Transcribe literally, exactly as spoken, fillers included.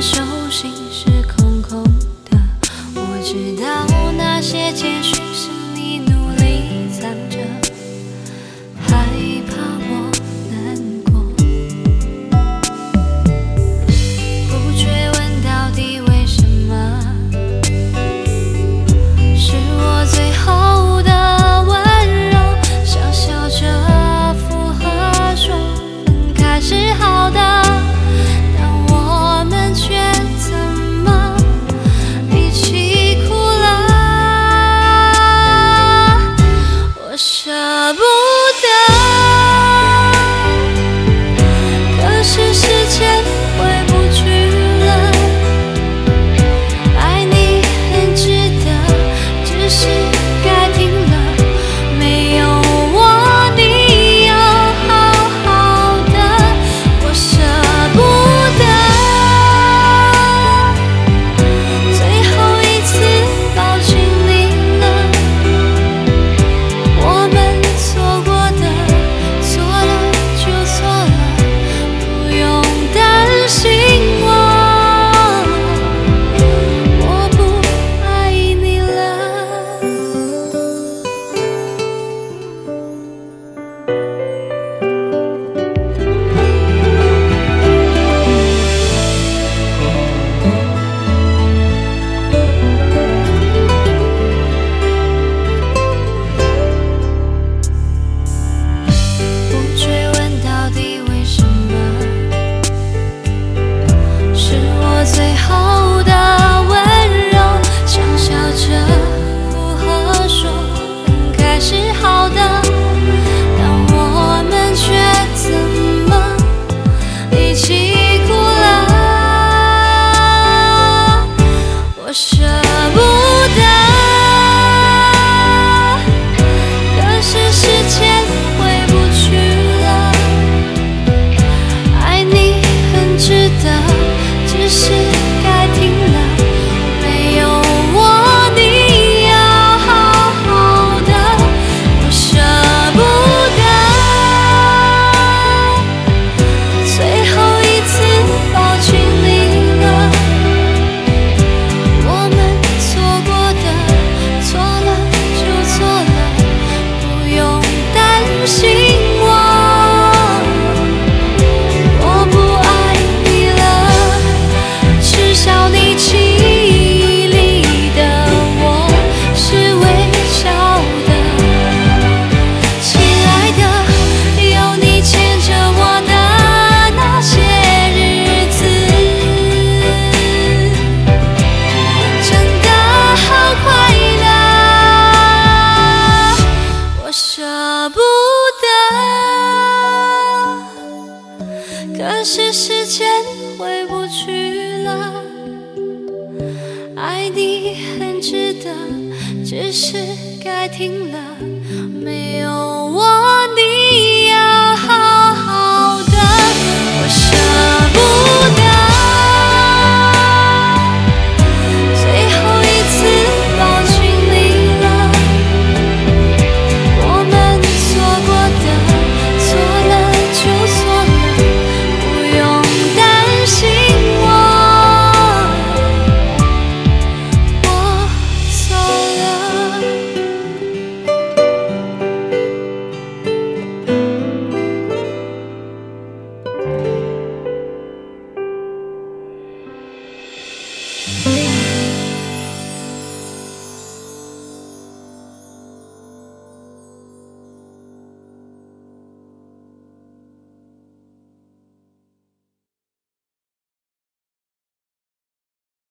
手心是空空的，我知道那些简讯是你努力藏着，害怕我难过，不追问到底为什么，是我最后的温柔，想笑着附和说分开是好的。舍不得，可是时间回不去了。爱你很值得，只是该停了。没有我，你要好好的。我舍不得，最后一次抱紧你了。我们错过的，错了就错了，不用担心我，我不爱你了。不追问到底为什么，是我最后的温柔，想笑着附和说分开是好的，但我们却怎么一起哭了。我舍不得，可是时间回不去了。爱你很值得，只是该停了。没有我，你要好好的。我舍不得，最后一次抱紧你了。我们错过的，错了就错了，不用担心我，我不爱你了。耻笑你气里的我是微笑的，亲爱的，有你牵着我的那些日子，真的好快乐。我舍不得，可是时间回不去了。爱你很值得，只是该停了。没有